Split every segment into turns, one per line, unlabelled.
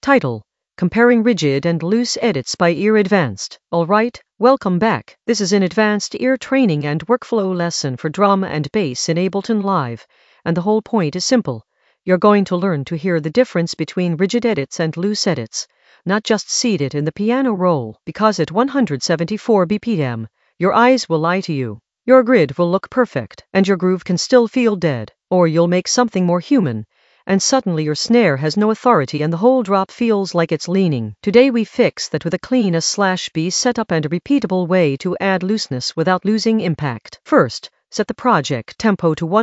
Title: Comparing Rigid and Loose Edits by Ear Advanced. Alright, welcome back. This is an advanced ear training and workflow lesson for drum and bass in Ableton Live, and the whole point is simple. You're going to learn to hear the difference between rigid edits and loose edits, not just seed it in the piano roll, because at 174 BPM, your eyes will lie to you. Your grid will look perfect, and your groove can still feel dead, or you'll make something more human, and suddenly your snare has no authority and the whole drop feels like it's leaning. Today we fix that with a clean A/B setup and a repeatable way to add looseness without losing impact. First, set the project tempo to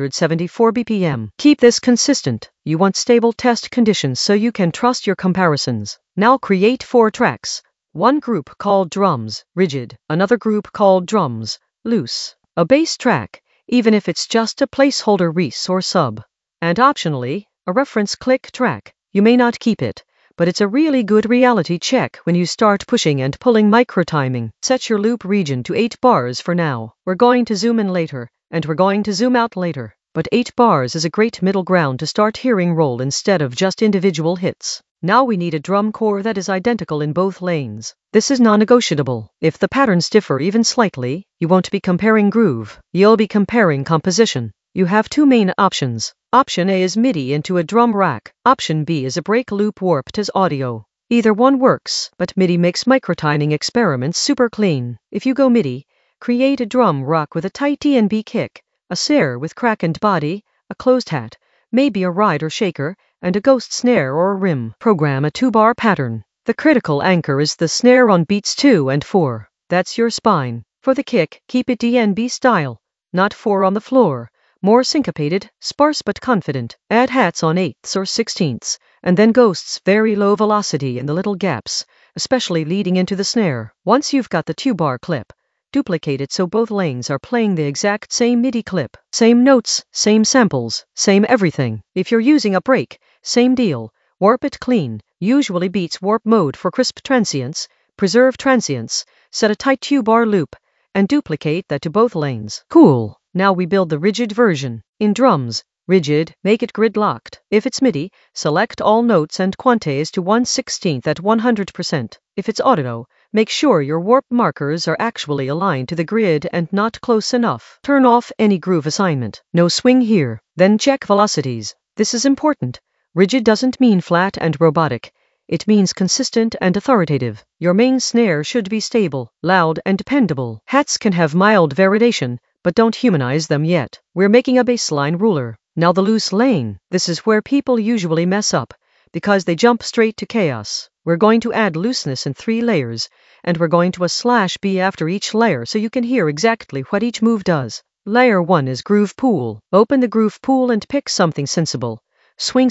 174 BPM. Keep this consistent. You want stable test conditions so you can trust your comparisons. Now create 4 tracks. One group called drums, rigid, another group called drums, loose, a bass track, even if it's just a placeholder res or sub, and optionally, a reference click track. You may not keep it, but it's a really good reality check when you start pushing and pulling microtiming. Set your loop region to 8 bars for now. We're going to zoom in later, and we're going to zoom out later, but 8 bars is a great middle ground to start hearing roll instead of just individual hits. Now we need a drum core that is identical in both lanes. This is non-negotiable. If the patterns differ even slightly, you won't be comparing groove, you'll be comparing composition. You have 2 main options. Option A is MIDI into a drum rack. Option B is a break loop warped as audio. Either one works, but MIDI makes microtiming experiments super clean. If you go MIDI, create a drum rack with a tight DnB kick, a snare with crack and body, a closed hat, maybe a ride or shaker, and a ghost snare or a rim. Program a 2-bar pattern. The critical anchor is the snare on beats 2 and 4. That's your spine. For the kick, keep it DnB style, not 4 on the floor. More syncopated, sparse but confident. Add hats on 8ths or 16ths, and then ghosts very low velocity in the little gaps, especially leading into the snare. Once you've got the 2-bar clip, duplicate it so both lanes are playing the exact same MIDI clip. Same notes, same samples, same everything. If you're using a break, same deal. Warp it clean. Usually beats warp mode for crisp transients. Preserve transients. Set a tight 2-bar loop, and duplicate that to both lanes. Cool. Now we build the rigid version. In drums, rigid, make it grid-locked. If it's MIDI, select all notes and quantize to 1/16 at 100%. If it's audio, make sure your warp markers are actually aligned to the grid and not close enough. Turn off any groove assignment. No swing here. Then check velocities. This is important. Rigid doesn't mean flat and robotic. It means consistent and authoritative. Your main snare should be stable, loud, and dependable. Hats can have mild variation, but don't humanize them yet. We're making a baseline ruler. Now the loose lane. This is where people usually mess up, because they jump straight to chaos. We're going to add looseness in 3 layers, and we're going to A/B after each layer so you can hear exactly what each move does. Layer 1 is groove pool. Open the groove pool and pick something sensible. Swing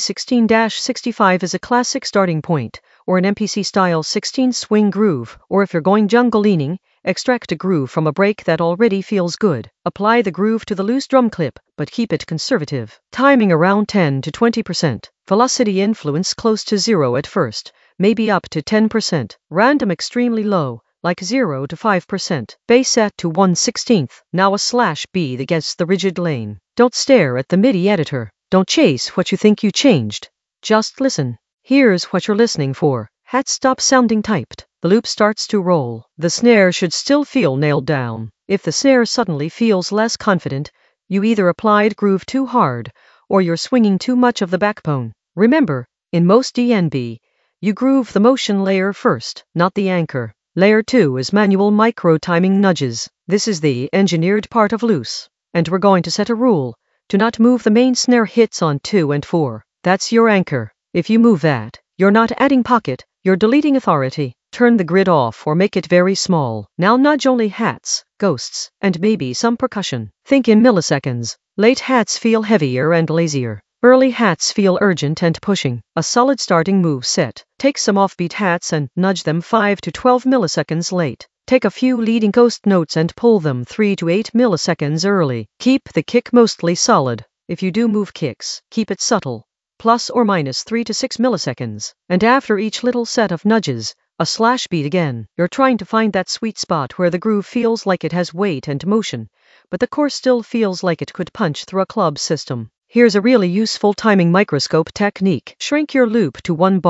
16-65 is a classic starting point, or an MPC-style 16 swing groove, or if you're going jungle leaning, extract a groove from a break that already feels good. Apply the groove to the loose drum clip, but keep it conservative. Timing around 10 to 20%. Velocity influence close to 0 at first, maybe up to 10%. Random extremely low, like 0 to 5%. Bass set to 1/16. Now A/B that gets the rigid lane. Don't stare at the MIDI editor. Don't chase what you think you changed. Just listen. Here's what you're listening for. Hats stop sounding typed. The loop starts to roll. The snare should still feel nailed down. If the snare suddenly feels less confident, you either applied groove too hard, or you're swinging too much of the backbone. Remember, in most DnB, you groove the motion layer first, not the anchor. Layer 2 is manual micro-timing nudges. This is the engineered part of loose. And we're going to set a rule. Do not move the main snare hits on 2 and 4. That's your anchor. If you move that, you're not adding pocket, you're deleting authority. Turn the grid off or make it very small. Now nudge only hats, ghosts, and maybe some percussion. Think in milliseconds. Late hats feel heavier and lazier. Early hats feel urgent and pushing. A solid starting move set. Take some offbeat hats and nudge them 5 to 12 milliseconds late. Take a few leading ghost notes and pull them 3 to 8 milliseconds early. Keep the kick mostly solid. If you do move kicks, keep it subtle, plus or minus 3 to 6 milliseconds. And after each little set of nudges, A/B again. You're trying to find that sweet spot where the groove feels like it has weight and motion, but the core still feels like it could punch through a club system. Here's a really useful timing microscope technique. Shrink your loop to 1 bar.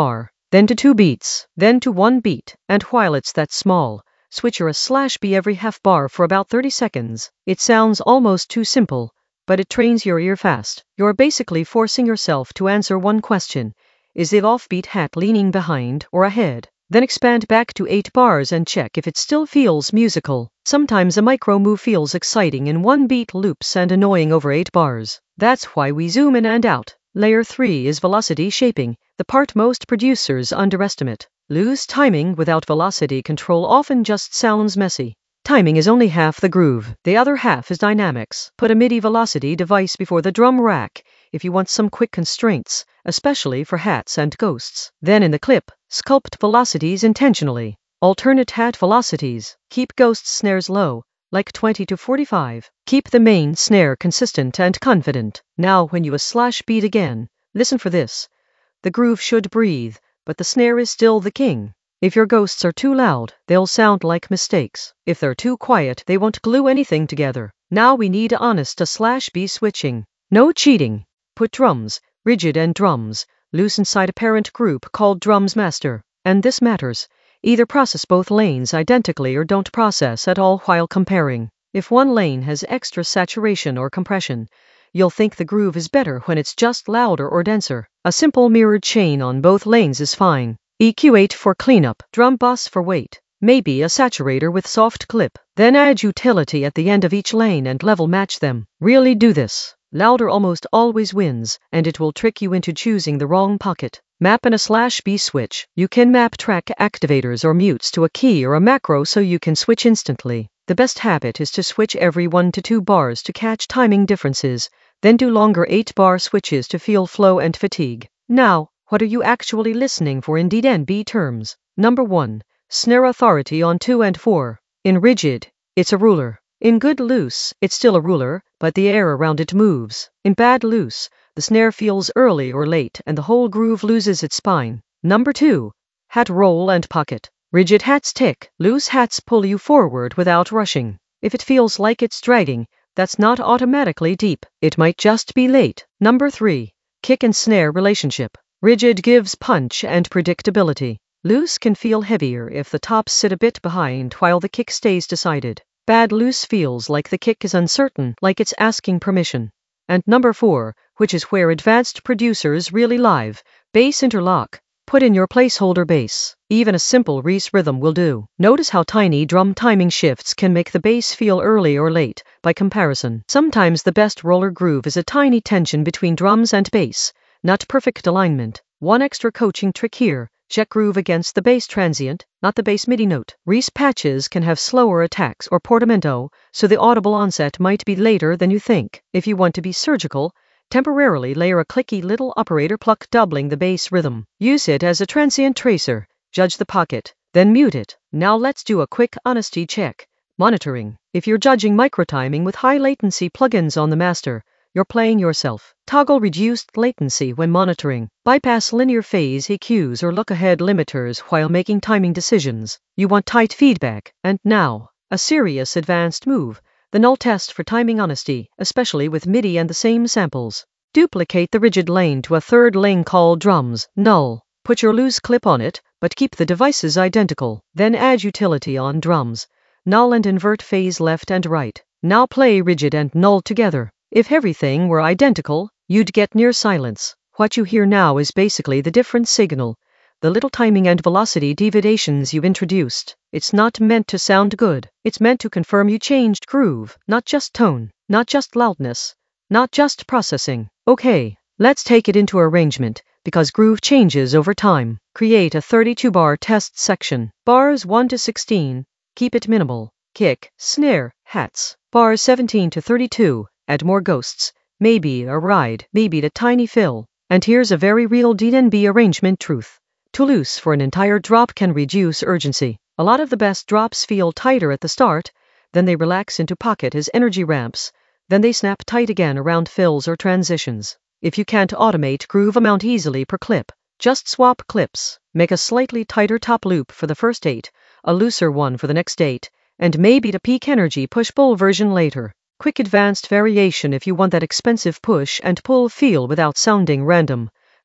then to 2 beats, then to 1 beat, and while it's that small, switch your A/B every half bar for about 30 seconds. It sounds almost too simple, but it trains your ear fast. You're basically forcing yourself to answer one question. Is the offbeat hat leaning behind or ahead? Then expand back to 8 bars and check if it still feels musical. Sometimes a micro move feels exciting in 1-beat loops and annoying over 8 bars. That's why we zoom in and out. Layer 3 is velocity shaping, the part most producers underestimate. Loose timing without velocity control often just sounds messy. Timing is only half the groove. The other half is dynamics. Put a MIDI velocity device before the drum rack if you want some quick constraints, especially for hats and ghosts. Then in the clip, sculpt velocities intentionally. Alternate hat velocities. Keep ghost snares low, like 20 to 45. Keep the main snare consistent and confident. Now when you A/beat again, listen for this. The groove should breathe, but the snare is still the king. If your ghosts are too loud, they'll sound like mistakes. If they're too quiet, they won't glue anything together. Now we need honest A/B switching. No cheating. Put drums, rigid and drums, loose inside a parent group called drums master. And this matters. Either process both lanes identically or don't process at all while comparing. If one lane has extra saturation or compression, you'll think the groove is better when it's just louder or denser. A simple mirrored chain on both lanes is fine. EQ8 for cleanup, drum bus for weight, maybe a saturator with soft clip. Then add utility at the end of each lane and level match them. Really do this. Louder almost always wins, and it will trick you into choosing the wrong pocket. Map an A/B switch. You can map track activators or mutes to a key or a macro so you can switch instantly. The best habit is to switch every 1 to 2 bars to catch timing differences, then do longer 8-bar switches to feel flow and fatigue. Now, what are you actually listening for in D&B terms? Number 1. Snare authority on 2 and 4. In rigid, it's a ruler. In good loose, it's still a ruler, but the air around it moves. In bad loose, the snare feels early or late and the whole groove loses its spine. Number 2. Hat roll and pocket. Rigid hats tick, loose hats pull you forward without rushing. If it feels like it's dragging, that's not automatically deep. It might just be late. Number 3. Kick and snare relationship. Rigid gives punch and predictability. Loose can feel heavier if the tops sit a bit behind while the kick stays decided. Bad loose feels like the kick is uncertain, like it's asking permission. And number 4, which is where advanced producers really live, bass interlock. Put in your placeholder bass. Even a simple Reese rhythm will do. Notice how tiny drum timing shifts can make the bass feel early or late. By comparison, sometimes the best roller groove is a tiny tension between drums and bass, not perfect alignment. One extra coaching trick here. Check groove against the bass transient, not the bass MIDI note. Reese patches can have slower attacks or portamento, so the audible onset might be later than you think. If you want to be surgical, temporarily layer a clicky little operator pluck doubling the bass rhythm. Use it as a transient tracer. Judge the pocket, then mute it. Now let's do a quick honesty check. Monitoring. If you're judging microtiming with high latency plugins on the master, you're playing yourself. Toggle reduced latency when monitoring. Bypass linear phase EQs or look-ahead limiters while making timing decisions. You want tight feedback. And now, a serious advanced move. The null test for timing honesty, especially with MIDI and the same samples. Duplicate the rigid lane to a third lane called drums, null. Put your loose clip on it, but keep the devices identical. Then add utility on drums, null and invert phase left and right. Now play rigid and null together. If everything were identical, you'd get near silence. What you hear now is basically the different signal, the little timing and velocity deviations you've introduced. It's not meant to sound good. It's meant to confirm you changed groove, not just tone, not just loudness, not just processing. Okay, let's take it into arrangement, because groove changes over time. Create a 32-bar test section. Bars 1 to 16, keep it minimal. Kick, snare, hats. Bars 17 to 32. Add more ghosts, maybe a ride, maybe a tiny fill. And here's a very real D&B arrangement truth. Too loose for an entire drop can reduce urgency. A lot of the best drops feel tighter at the start, then they relax into pocket as energy ramps, then they snap tight again around fills or transitions. If you can't automate groove amount easily per clip, just swap clips. Make a slightly tighter top loop for the first 8, a looser one for the next 8, and maybe the peak energy push-pull version later. Quick advanced variation if you want that expensive push and pull feel without sounding random.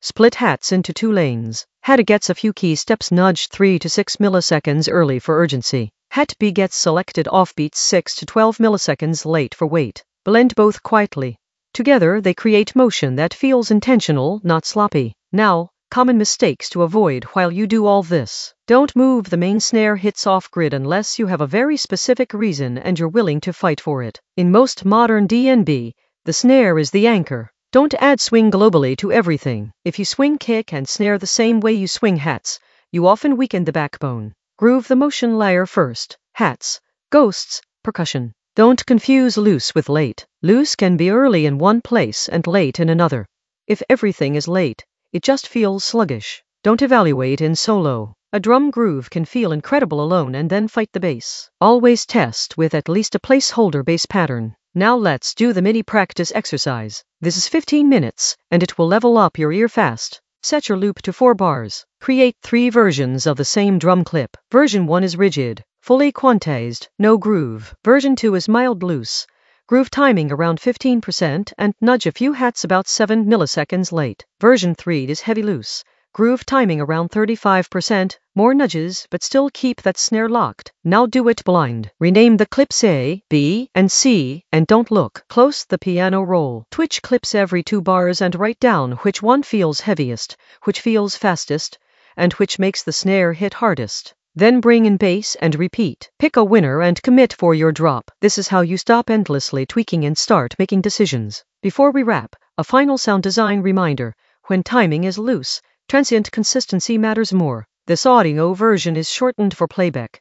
Split hats into 2 lanes. Hat A gets a few key steps nudged 3 to 6 milliseconds early for urgency. Hat B gets selected offbeats 6 to 12 milliseconds late for weight. Blend both quietly. Together they create motion that feels intentional, not sloppy. Now, common mistakes to avoid while you do all this. Don't move the main snare hits off grid unless you have a very specific reason and you're willing to fight for it. In most modern DNB, the snare is the anchor. Don't add swing globally to everything. If you swing kick and snare the same way you swing hats, you often weaken the backbone. Groove the motion layer first. Hats, ghosts, percussion. Don't confuse loose with late. Loose can be early in one place and late in another. If everything is late, it just feels sluggish. Don't evaluate in solo. A drum groove can feel incredible alone and then fight the bass. Always test with at least a placeholder bass pattern. Now let's do the mini practice exercise. This is 15 minutes, and it will level up your ear fast. Set your loop to 4 bars. Create 3 versions of the same drum clip. Version 1 is rigid, fully quantized, no groove. Version 2 is mild loose. Groove timing around 15% and nudge a few hats about 7 milliseconds late. Version 3 is heavy loose. Groove timing around 35%, more nudges, but still keep that snare locked. Now do it blind. Rename the clips A, B, and C, and don't look. Close the piano roll. Twitch clips every 2 bars and write down which one feels heaviest, which feels fastest, and which makes the snare hit hardest. Then bring in bass and repeat. Pick a winner and commit for your drop. This is how you stop endlessly tweaking and start making decisions. Before we wrap, a final sound design reminder. When timing is loose, transient consistency matters more. This audio version is shortened for playback.